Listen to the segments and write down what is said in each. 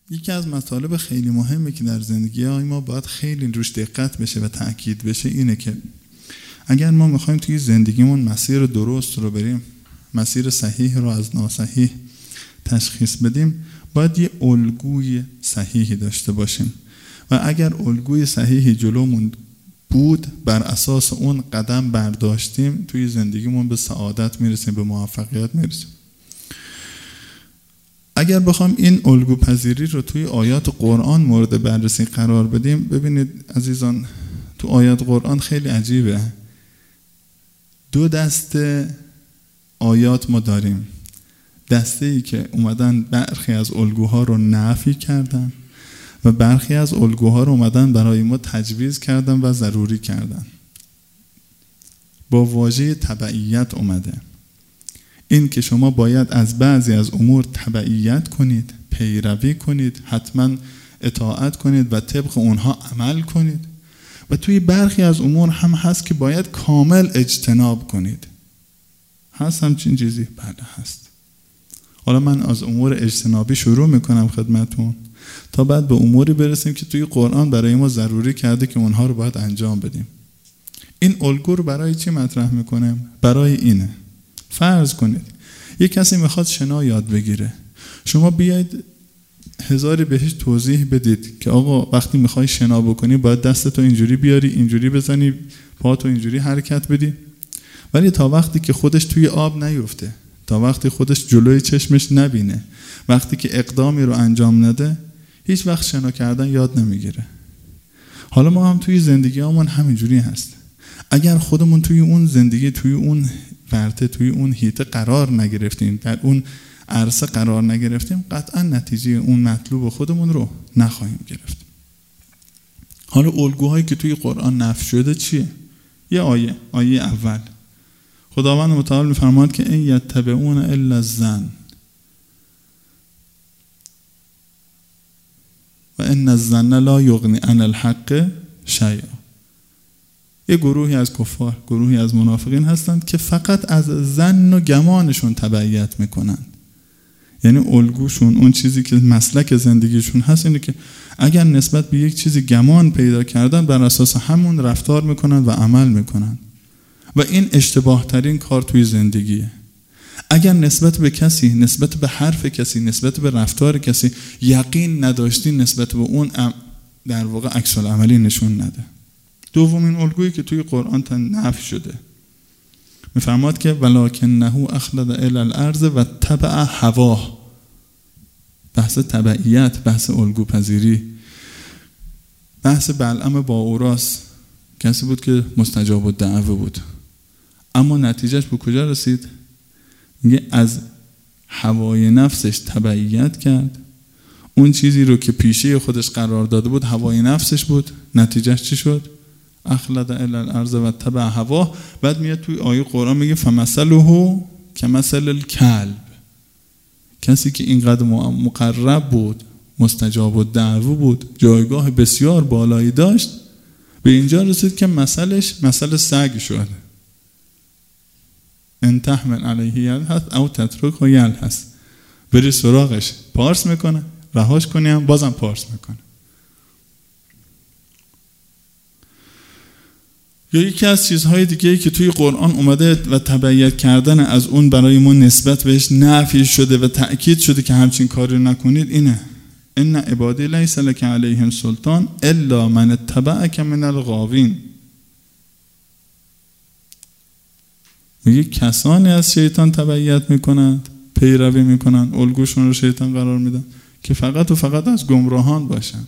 یکی از مطالب خیلی مهمی که در زندگی ما باید خیلی روش دقت بشه و تأکید بشه اینه که اگر ما میخوایم توی زندگیمون مسیر درست رو بریم، مسیر صحیح رو از ناصحیح تشخیص بدیم، باید یه الگوی صحیحی داشته باشیم و اگر الگوی صحیحی جلومون بود، بر اساس اون قدم برداشتیم، توی زندگیمون به سعادت میرسیم، به موفقیت میرسیم. اگر بخوام این الگو پذیری رو توی آیات قرآن مورد بررسی قرار بدیم، ببینید عزیزان، تو آیات قرآن خیلی عجیبه. 2 دسته آیات ما داریم. دسته ای که اومدن برخی از الگوها رو نفی کردن و برخی از الگوها رو اومدن برای ما تجویز کردن و ضروری کردن. با واژه تبعیت اومده. این که شما باید از بعضی از امور تبعیت کنید، پیروی کنید، حتما اطاعت کنید و طبق اونها عمل کنید. و توی برخی از امور هم هست که باید کامل اجتناب کنید. هست همچین چیزی؟ بله هست. حالا من از امور اجتنابی شروع میکنم خدمتون تا بعد به اموری برسیم که توی قرآن برای ما ضروری کرده که اونها رو باید انجام بدیم. این الگو رو برای چی مطرح میکنم؟ برای اینه. فرض کنید یک کسی میخواد شنا یاد بگیره، شما بیاید 1000 بهش توضیح بدید که آقا وقتی میخوای شنا بکنی باید دستتو اینجوری بیاری، اینجوری بزنی، پاتو اینجوری حرکت بدی، ولی تا وقتی که خودش توی آب نیفته، تا وقتی خودش جلوی چشمش نبینه، وقتی که اقدامی رو انجام نده، هیچ وقت شنا کردن یاد نمیگیره. حالا ما هم توی زندگیامون همینجوری هست. اگر خودمون توی اون زندگی، توی اون ورطه، توی اون حیطه قرار نگرفتیم، در اون عرصه قرار نگرفتیم، قطعا نتیجه اون مطلوب خودمون رو نخواهیم گرفت. حالا الگوهایی که توی قرآن نفی شده چیه؟ یه آیه اول خداوند متعال می‌فرماید که این یتبعون الا الظن و ان الظن لا یغنی عن الحق شیئا. یه گروهی از کفار، گروهی از منافقین هستند که فقط از ظن و گمانشون تبعیت میکنن. یعنی الگوشون، اون چیزی که مسلک زندگیشون هست اینه که اگر نسبت به یک چیزی گمان پیدا کردن، بر اساس همون رفتار میکنن و عمل میکنن و این اشتباه ترین کار توی زندگیه. اگر نسبت به کسی، نسبت به حرف کسی، نسبت به رفتار کسی یقین نداشتی، نسبت به اون در واقع عکس العملی نشون نده. دومین الگویی که توی قرآن نفی شده، میفرماد که ولکنه اخلد الی الارض و تبع هواه. بحث تبعیت، بحث الگو پذیری، بحث بلعم با اوراس. کسی بود که مستجاب الدعوه بود، اما نتیجهش به کجا رسید؟ میگه از هوای نفسش تبعیت کرد. اون چیزی رو که پیشه خودش قرار داده بود هوای نفسش بود. نتیجهش چی شد؟ اخلد الی الارض و تبع هواه. بعد میاد توی آیه قرآن میگه فمثله کمثل الکلب. کسی که اینقدر مقرب بود، مستجاب الدعوه بود، جایگاه بسیار بالایی داشت، به اینجا رسید که مثلش مثل سگ شد. ان تحمل علیه یلهث او تترکه یلهث. بری سراغش، پارس میکنه، رهاش کنی هم بازم پارس میکنه. یا یکی از چیزهای دیگه‌ای که توی قرآن اومده و تبعیت کردن از اون برای ما نسبت بهش نفی شده و تأکید شده که همچین کاری نکنید اینه: ان عبادی لیس لک علیهم سلطان الا من اتبعک من الغاوین. میگه کسانی از شیطان تبعیت میکنند، پیروی میکنند، الگوشون رو شیطان قرار میدن که فقط و فقط از گمراهان باشند.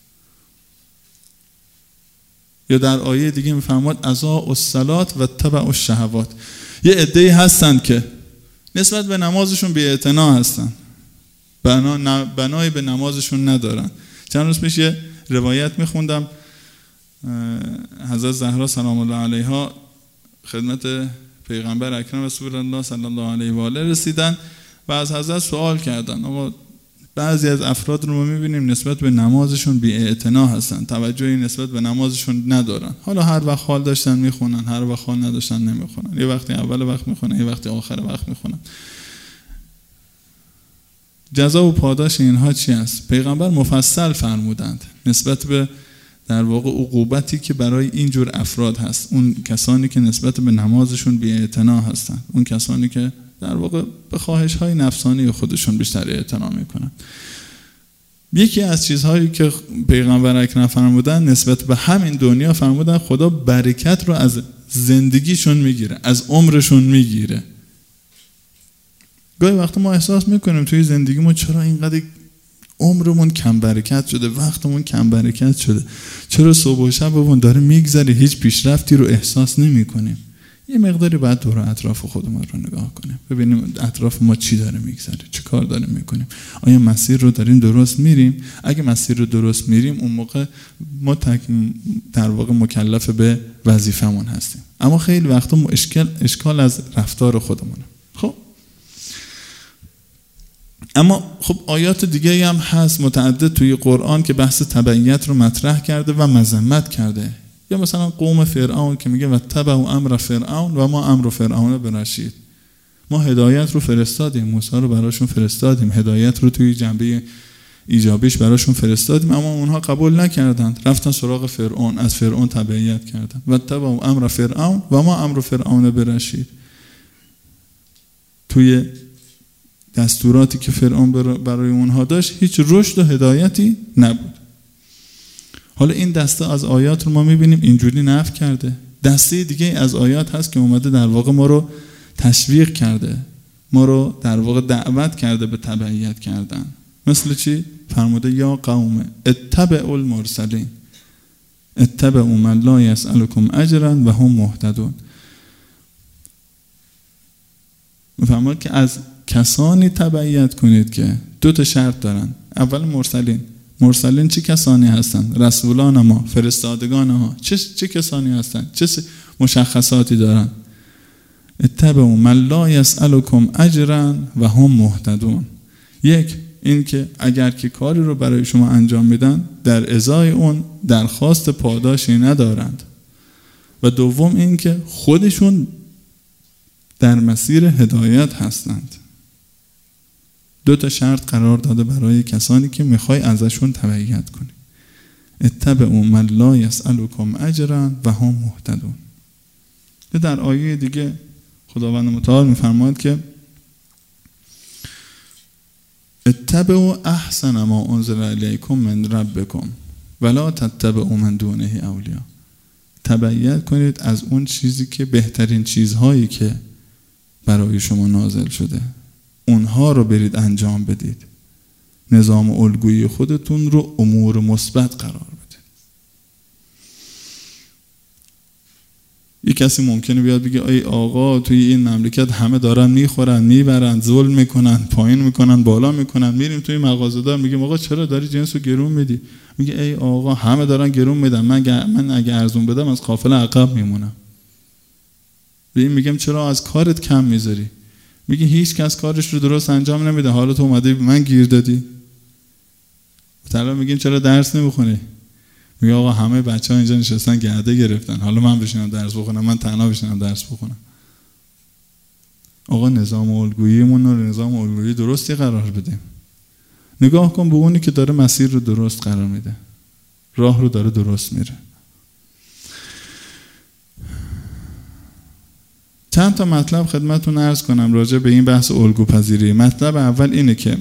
یا در آیه دیگه میفرماد اضاعوا الصلاة و اتبعوا الشهوات. یه عده‌ای هستند که نسبت به نمازشون بی‌اعتنا هستن، بنایی به نمازشون ندارن. چند روز پیش یه روایت میخوندم، حضرت زهرا سلام الله علیها خدمت پیغمبر اکرم رسول الله صلی الله علیه و آله رسیدن و از حضرت سوال کردن. اما بعضی از افراد رو ما میبینیم نسبت به نمازشون بی‌اعتنا هستن، توجهی نسبت به نمازشون ندارن. حالا هر وقت حال داشتن میخونن، هر وقت حال نداشتن نمیخونن. یه وقتی اول وقت میخونن، یه وقتی آخر وقت میخونن. جزا و پاداش اینها چی است؟ پیغمبر مفصل فرمودند نسبت به در واقع عقوبتی که برای اینجور افراد هست، اون کسانی که نسبت به نمازشون بی‌اعتنا هستند، اون کسانی که در واقع به خواهش‌های نفسانی خودشون بیشتر اعتنا میکنن. یکی از چیزهایی که پیغمبر اکرم فرمودن نسبت به همین دنیا فرمودن خدا برکت رو از زندگیشون میگیره، از عمرشون میگیره. گاهی وقتا ما احساس میکنیم توی زندگیمون چرا اینقدر عمرمون کم برکت شده، وقتمون کم برکت شده، چرا صبح و شبمون داره میگذره، هیچ پیشرفتی رو احساس نمیکنیم. یه مقداری باید دور اطراف خودمون رو نگاه کنیم، ببینیم اطراف ما چی داره میگذره، چه کار داریم میکنیم، آیا مسیر رو داریم درست میریم؟ اگه مسیر رو درست میریم اون موقع ما در واقع مکلف به وظیفمون هستیم. اما خیلی وقتا اشکال از رفتار خودمونه. خب اما خب آیات دیگه هم هست متعدد توی قرآن که بحث تبعیت رو مطرح کرده و مذمت کرده. یا مثلا قوم فرعون که میگه و تبعوا امر فرعون و ما امر فرعون برشید. ما هدایت رو فرستادیم، موسی رو براشون فرستادیم، هدایت رو توی جنبه ایجابیش براشون فرستادیم، اما اونها قبول نکردند، رفتن سراغ فرعون، از فرعون تبعیت کردند. و تبعوا امر فرعون و ما امر فرعون برشید. توی دستوراتی که فرعون برای اونها داشت هیچ رشد و هدایتی نبود. حالا این دسته از آیات رو ما میبینیم اینجوری نفی کرده. دسته دیگه از آیات هست که اومده در واقع ما رو تشویق کرده، ما رو در واقع دعوت کرده به تبعیت کردن. مثل چی؟ فرموده یا قوم اتبعوا المرسلین اتبعوا من لا یسألکم اجرا و هم مهتدون. میفرماد که از کسانی تبعیت کنید که دو تا شرط دارن. اول مرسلین چه کسانی هستند؟ رسولان ما، فرستادگان ما. چه کسانی هستند؟ چه مشخصاتی دارن؟ اتبعوا من لا یسألکم اجرا و هم مهتدون. یک، این که اگر که کاری رو برای شما انجام میدن در ازای اون درخواست پاداشی ندارند. و دوم این که خودشون در مسیر هدایت هستند. دو تا شرط قرار داده برای کسانی که میخوای ازشون تبعیت کنی. اتبعوا من لا یسألکم اجرا و هم مهتدون. در آیه دیگه خداوند متعال میفرماید که اتبعوا احسن ما انزل الیکم من ربکم ولا تتبعوا من دونه اولیاء. تبعیت کنید از اون چیزی که بهترین چیزهایی که برای شما نازل شده، اونها رو برید انجام بدید. نظام الگویی خودتون رو امور مثبت قرار بدید. یک کسی ممکنه بیاد بگه ای آقا توی این مملکت همه دارن میخورن، میبرن، ظلم میکنن، پایین میکنن، بالا میکنن. میریم توی مغازه دار میگیم آقا چرا داری جنسو گرون میدی؟ میگه ای آقا همه دارن گرون میدن، من اگه ارزون بدم از قافله عقب میمونم. ببین میگم چرا از کارت کم میذاری؟ میگه هیچ کس کارش رو درست انجام نمیده، حالا تو اومدی من گیر دادی. مثلا میگیم چرا درس نمیخونی؟ میگه آقا همه بچه‌ها اینجا نشستن گرده گرفتن، حالا من بشینم درس بخونم، من تنها بشینم درس بخونم. آقا نظام الگوییمون رو نظام الگویی درستی قرار بدیم. نگاه کن به اونی که داره مسیر رو درست قرار میده، راه رو داره درست میره. چند تا مطلب خدمتتون عرض کنم راجع به این بحث الگوپذیری. مطلب اول اینه که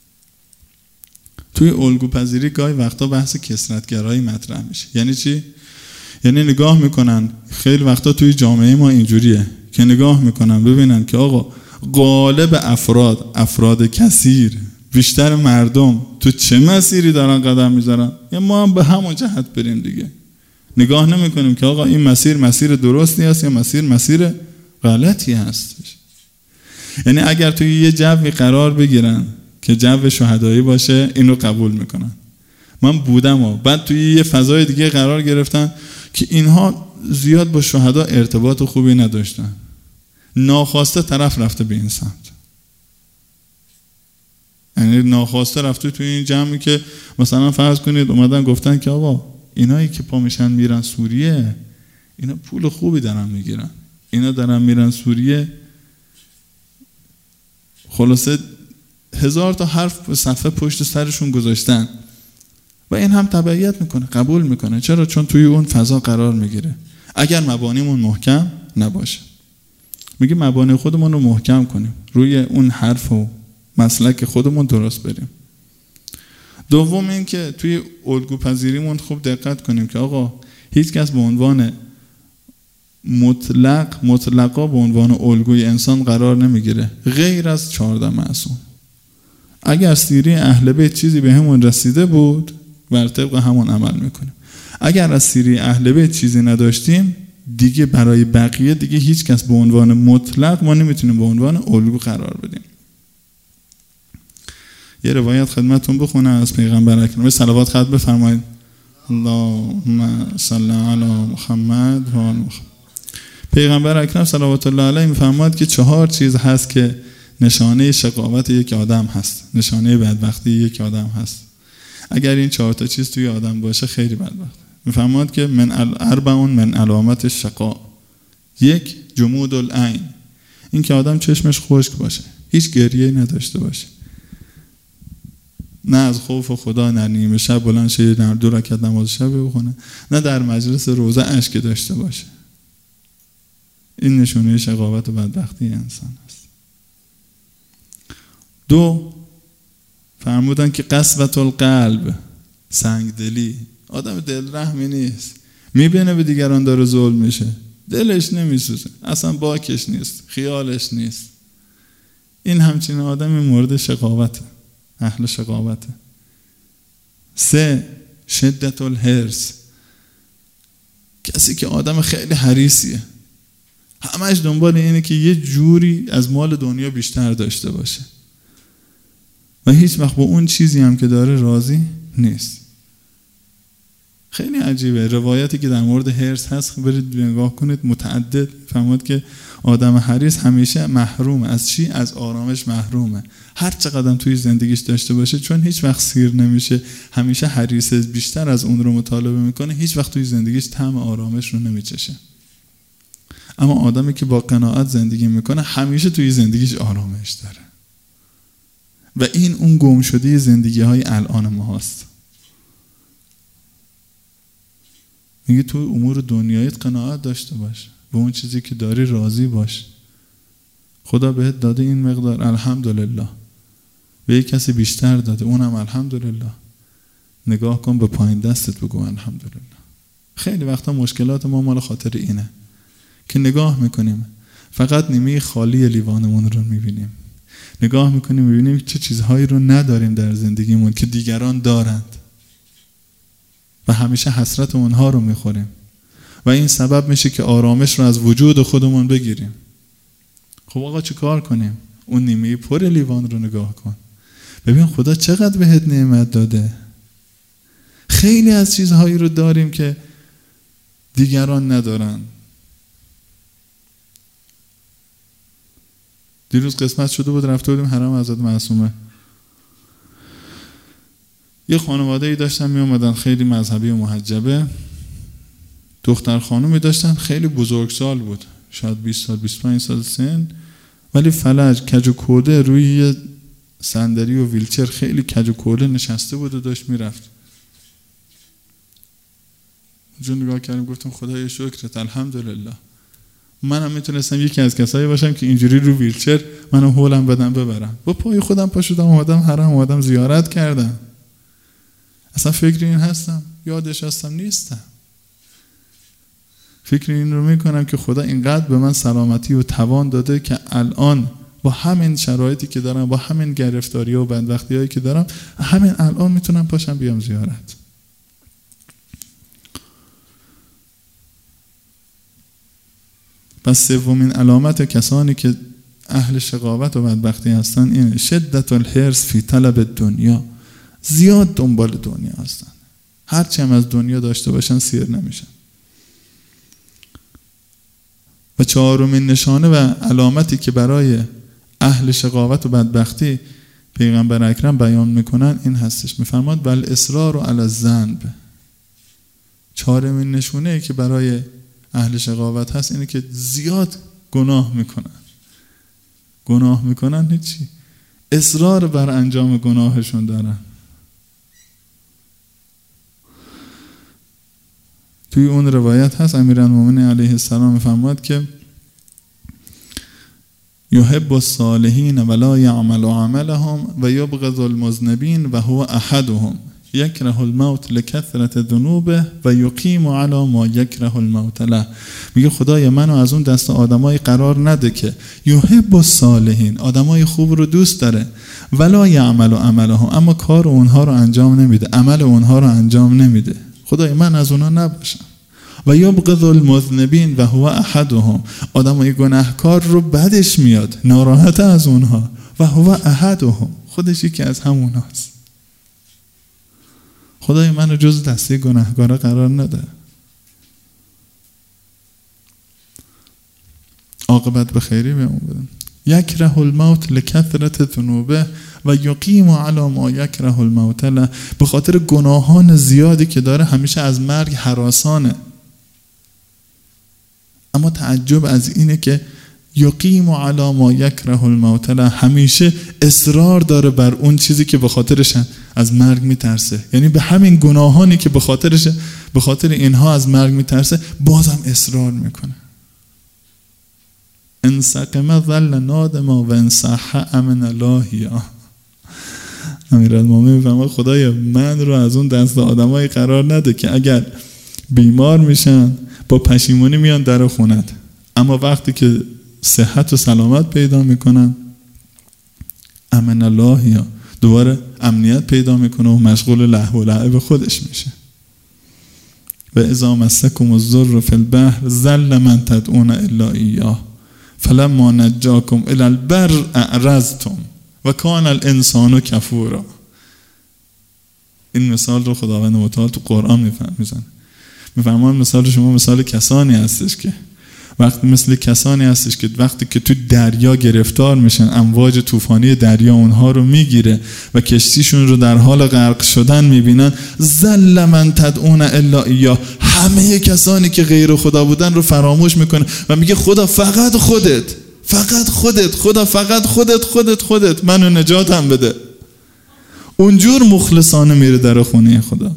توی الگوپذیری گاهی وقتا بحث کثرت‌گرایی مطرح میشه. یعنی چی؟ یعنی نگاه میکنن خیلی وقتا توی جامعه ما اینجوریه که نگاه میکنن ببینن که آقا غالب افراد کثیر، بیشتر مردم تو چه مسیری دارن قدم میذارن، یا ما هم به همون جهت بریم دیگه. نگاه نمیکنیم که آقا این مسیر درستی است یا مسیر غلطی هستش. یعنی اگر توی یه جوی قرار بگیرن که جو شهدایی باشه اینو قبول میکنن. من بودم و بعد توی یه فضای دیگه قرار گرفتن که اینها زیاد با شهدا ارتباط خوبی نداشتن، ناخواسته طرف رفته به این سمت. یعنی ناخواسته رفته توی این جمعی که مثلا فرض کنید اومدن گفتن که آقا اینایی که پا میشن میرن سوریه اینا پول خوبی دارن میگیرن، اینا دارن میرن سوریه. خلاصه 1000 تا حرف صفحه پشت سرشون گذاشتن و این هم تبعیت میکنه، قبول میکنه. چرا؟ چون توی اون فضا قرار میگیره. اگر مبانیمون محکم نباشه، میگه مبانی خودمون رو محکم کنیم، روی اون حرف و مسلک خودمون درست بریم. دوم این که توی الگو پذیریمون خوب دقت کنیم که آقا هیچ کس به عنوان مطلقا به عنوان الگوی انسان قرار نمیگیره غیر از 14 معصوم. اگر سیره اهل بیت چیزی به همون رسیده بود بر طبق همون عمل میکنیم. اگر از سیره اهل بیت چیزی نداشتیم دیگه برای بقیه دیگه هیچ کس به عنوان مطلق ما نمیتونیم به عنوان الگو قرار بدیم. یه روایت خدمتتون بخونه از پیغمبر اکرم. صلوات خط بفرمایید. اللهم صل علی محمد و آل محمد. پیغمبر اکرم صلوات الله علیه میفرماید که 4 چیز هست که نشانه شقاوت یک آدم هست، نشانه بدبختی یک آدم هست. اگر این 4 تا چیز توی آدم باشه خیلی بدبخت. میفرماید که من اربعون من علامت الشقاء. 1 جمود العین، این که آدم چشمش خشک باشه، هیچ گریه‌ای نداشته باشه، نه از خوف خدا نه نیمه شب بلند شه در 2 رکعت نماز شب بخونه، نه در مجلس روزه اشک داشته باشه. این نشونه شقاوت و بدبختی انسان است. 2 فرمودن که قسوة القلب، سنگدلی. آدم دل رحمی نیست، میبینه به دیگران داره ظلم میشه، دلش نمیسوزه، اصلا باکش نیست، خیالش نیست. این همچین آدمی مورد شقاوته، اهل شقاوته. 3 شدت الحرص، کسی که آدم خیلی حریصیه، همش دنبال اینه که یه جوری از مال دنیا بیشتر داشته باشه و هیچ وقت با اون چیزی هم که داره راضی نیست. خیلی عجیبه. روایتی که در مورد حرص هست برید نگاه کنید، متعدد. فهمید که آدم حریص همیشه محرومه از چی؟ از آرامش محرومه. هر چقدر توی زندگیش داشته باشه، چون هیچ وقت سیر نمیشه، همیشه حریص بیشتر از اون رو مطالبه میکنه، هیچ وقت توی زندگیش طعم آرامش رو نمیچشه. اما آدمی که با قناعت زندگی میکنه همیشه توی زندگیش آرامش داره و این اون گم شده زندگی های الان ما هست. میگه تو امور دنیایت قناعت داشته باش، به اون چیزی که داری راضی باش. خدا بهت داده این مقدار، الحمدلله. به یک کسی بیشتر داده، اونم الحمدلله. نگاه کن به پایین دستت، بگو الحمدلله. خیلی وقتا مشکلات ما مال خاطر اینه که نگاه میکنیم فقط نیمه خالی لیوانمون رو میبینیم، نگاه میکنیم میبینیم چه چیزهایی رو نداریم در زندگیمون که دیگران دارند و همیشه حسرت اونها رو میخوریم و این سبب میشه که آرامش رو از وجود خودمون بگیریم. خب آقا چه کار کنیم؟ اون نیمه پر لیوان رو نگاه کن، ببین خدا چقدر بهت نعمت داده. خیلی از چیزهایی رو داریم که دیگران ندارن. دیروز قسمت شده بود رفته بودیم حرم حضرت معصومه. یه خانواده‌ای داشتن می اومدن، خیلی مذهبی و محجبه. دختر خانومی داشتن خیلی بزرگسال بود، شاید 20 سال 25 سال سن، ولی فلج کج و کوله روی یه صندلی و ویلچر خیلی کج و کوله نشسته بود و داشت میرفت. اونجا نگاه کردیم گفتم خدای شکرت، الحمدلله. منم میتونستم یکی از کسایی باشم که اینجوری رو ویلچر منم هولم بدم ببرم. با پای خودم پا شدم اومدم حرم، اومدم زیارت کردم. اصلا فکر این هستم، یادش هستم نیستم. فکر این رو میکنم که خدا اینقدر به من سلامتی و توان داده که الان با همین شرایطی که دارم، با همین گرفتاری و بدبختیایی که دارم، همین الان میتونم پاشم بیام زیارت. پس سومین علامت کسانی که اهل شقاوت و بدبختی هستن اینه شدت الحرص فی طلب دنیا. زیاد دنبال دنیا هستن، هرچی هم از دنیا داشته باشن سیر نمیشن. و 4مین نشانه و علامتی که برای اهل شقاوت و بدبختی پیغمبر اکرم بیان میکنن این هستش، میفرماد بل اصرار علی الذنب. 4مین نشونه که برای اهل شقاوت هست اینه که زیاد گناه میکنن. هیچی. اصرار بر انجام گناهشون دارن. توی اون روایت هست امیرالمومنین علیه السلام میفرماد که یحب الصالحین ولا یعمل عملهم و یبغض المذنبین و هو احدهم یکره الموت لکثرت ذنوبه و یقیم علی ما یکره الموت له. میگه خدای منو از اون دست آدمای قرار نده که یحب الصالحین، آدمای خوب رو دوست داره، ولا یعمل عملهم، اما کار اونها رو انجام نمیده، عمل اونها رو انجام نمیده. خدای من از اونها نباشم. و یبغض المذنبین و هو احدهم، آدمای گناهکار رو بدش میاد، ناراحت از اونها، و هو احدهم، خودش یکی از هموناست. خدای منو جز دسته گناهکارا قرار نده. عاقبت به خیری بهمون بدن. یکره الموت لکثرت ذنوبه و یقیم علی ما یکره الموت له. به خاطر گناهان زیادی که داره همیشه از مرگ هراسانه. اما تعجب از اینه که یقیم علی ما یکره الموت له، همیشه اصرار داره بر اون چیزی که به خاطرش از مرگ میترسه. یعنی به همین گناهانی که به خاطر اینها از مرگ میترسه بازم اصرار میکنه. ان سقم ظل نادما و ان صح امن الله. امیرالمومنین میفهمه خدایا من رو از اون دست آدمایی قرار نده که اگر بیمار میشن با پشیمونی میان در خونت، اما وقتی که صحت و سلامت پیدا میکنن امن الله یا دوباره امنیت پیدا میکنه و مشغول لهو و لعب خودش میشه. و اذا مسکم الضر فی البحر ظل من تدعون الا ایاه فلما نجاکم الی البر اعرضتم و کان الانسان کفورا. این مثال رو خداوند متعال تو قرآن میزنه. میفرمان مثال شما مثال کسانی هستش که وقتی که تو دریا گرفتار میشن، امواج طوفانی دریا اونها رو میگیره و کشتیشون رو در حال غرق شدن میبینن، ظل من تدعون الا ایاه، همه کسانی که غیر خدا بودن رو فراموش میکنه و میگه خدا فقط خودت، خدا فقط خودت منو نجاتم بده. اونجور مخلصانه میره در خونه خدا.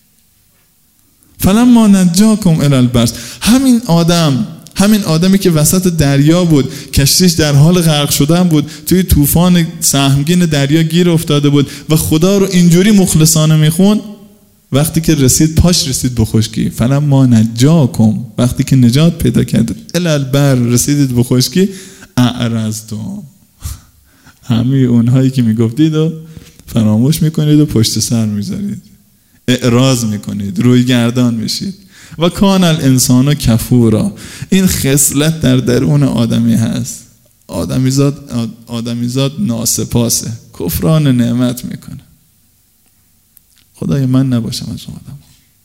فلما نجاکم الی البر، همین آدمی که وسط دریا بود، کشتیش در حال غرق شدن بود، توی طوفان سهمگین دریا گیر افتاده بود و خدا رو اینجوری مخلصانه میخون، وقتی که پاش رسید به خشکی، فلما نجاکم، وقتی که نجات پیدا کرد، الی البر، رسیدید به خشکی، اعرضتم، همه اونهایی که میگفتید و فراموش میکنید و پشت سر میذارید، اعراض میکنید، روی گردان میشید. و کان الانسان کفورا، این خصلت در درون آدمی هست. آدمیزاد ناسپاسه، کفران نعمت میکنه. خدای من نباشم از اون آدم.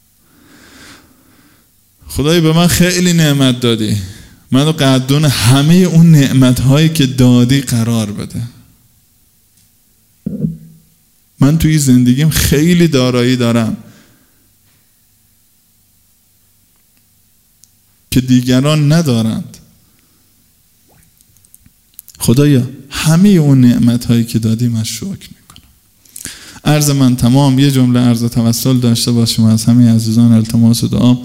خدای به من خیلی نعمت دادی، منو قدردان همه اون نعمت‌هایی که دادی قرار بده. من توی زندگیم خیلی دارایی دارم که دیگران ندارند. خدایا همه اون نعمت‌هایی که دادی من شکر میکنم. عرض من تمام. یه جمله عرض توسل داشته باشیم از همه عزیزان، التماس و دعا.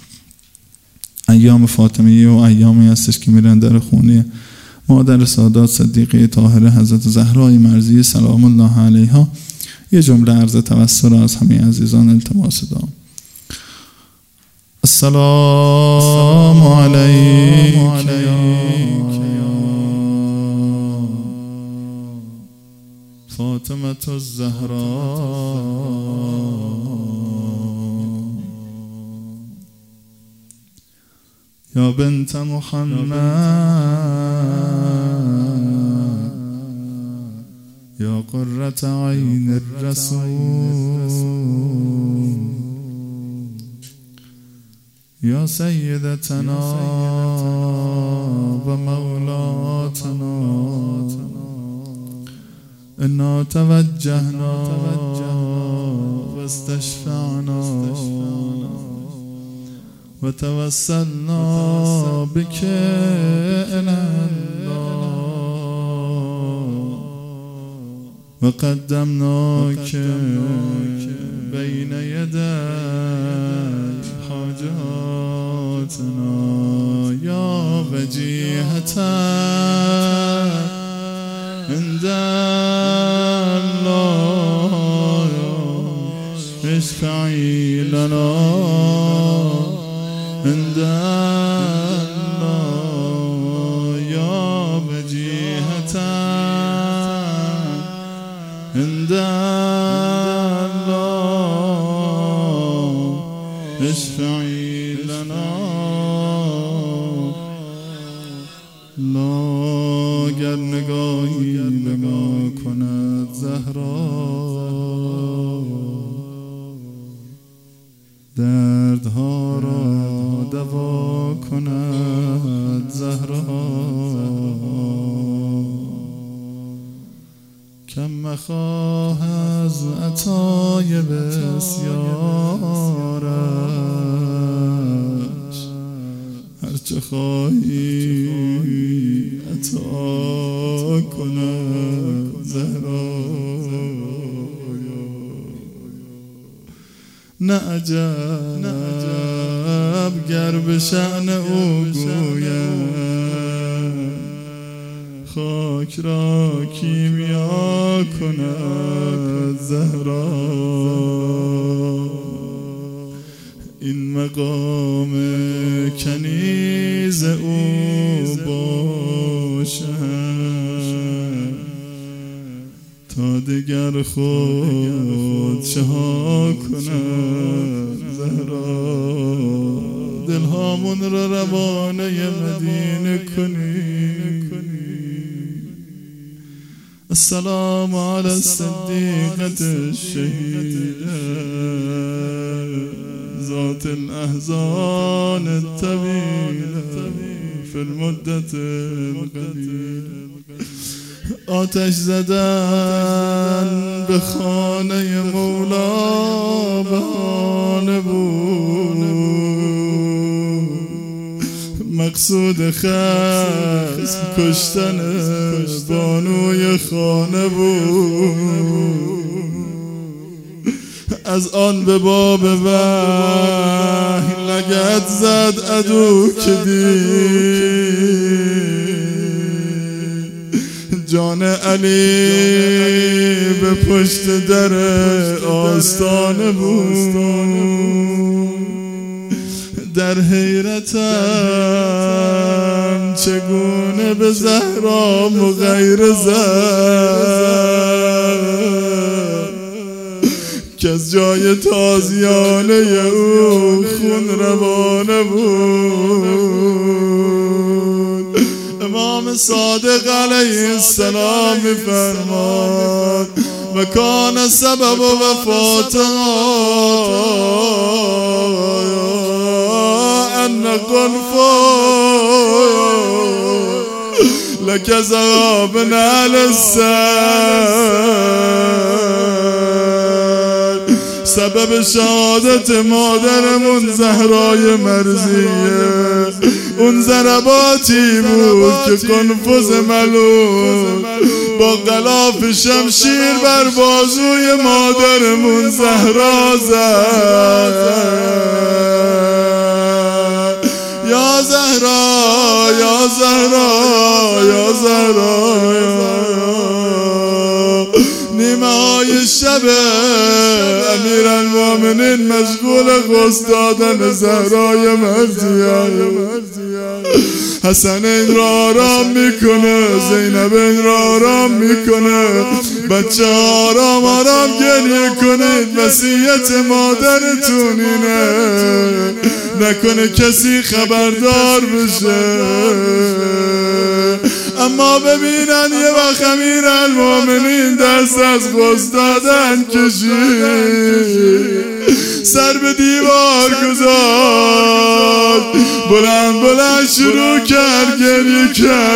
ایام فاطمیه و ایامی هستش که میرن در خونه مادر سادات صدیقه طاهره حضرت زهرای مرضیه سلام الله علیها. یه جمله عرض توسل از همه عزیزان، التماس دعا. السلام علیک فاطمه الزهرا یا بنت محمد یا قرة عین الرسول یا سیدتنا و مولاتنا انا توجهنا و استشفعنا و توسلنا بك الی الله وقدمناك بين يدي حاجاتنا يا وجيهة عند الله اشفعي لنا عند الله يا وجيهة عند الله اشفعي لنا لا گر نگاهی به ما کند زهرا دردها را دوا کند زهرا کم مخواه از عطای بسیارش هرچه خواهی عطا کند زهرا نه عجب گر به شأن او گویم خاک را کیمیا کند زهرا این مقام کنیز او باشد تا دگر خود چها کند زهرا دلهامون را روانه مدینه کنی السلام على الصديقة الشهيدة ذات الأحزان الطويلة في المدة القليلة آتش زدن به خانه مولا بهانه بود مقصود خصم کشتن بانوی خانه بود از آن به باب وحی لگد زد عدو که دید جان علی به پشت در آستانه بود در حیرتم چگونه به زهرا مغیر زد که از جای تازیانه او خون روانه بود امام صادق علیه السلام می‌فرماد و کان سبب وفاتها ان قنفو لك ذهاب على السر سبب شهادت مادرمون زهرای مرزیه اون ضرباتی بود که قنفذ ملول با غلاف شمشیر بر بازوی مادرمون زهرا زد یا زهرا یا زهرا یا زهرا نیمه های شب امیرالمومنین مشغول غسل دادن زهرای مرزیه حسن این را آرام میکنه زینب این را آرام میکنه بچه آرام آرام گریه کنید وصیت مادرتون اینه نکنه کسی خبردار بشه اما ببینن یه وقت امیرالمومنین دست از غسل دادن کشید سر به دیوار گذاشت بلند بلند شروع کرد گریه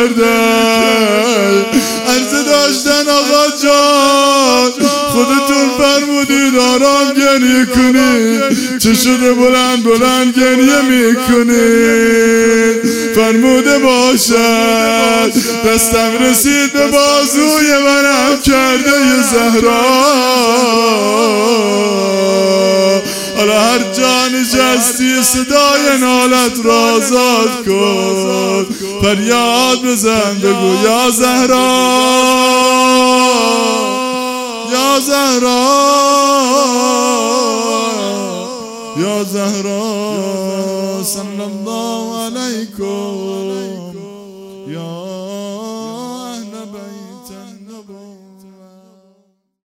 کردن عرضه داشتن آقا جان خودتون فرمودید آرام گریه کنید چه شده بلند بلند گریه میکنید فرموده باشد. دستم رسید به بازوی منم کرده ی زهرا. حالا هر جا نشستی صدای نالت را آزاد کن، فریاد بزن بگو یا زهرا یا زهرا یا زهرا صلی الله علیکم یا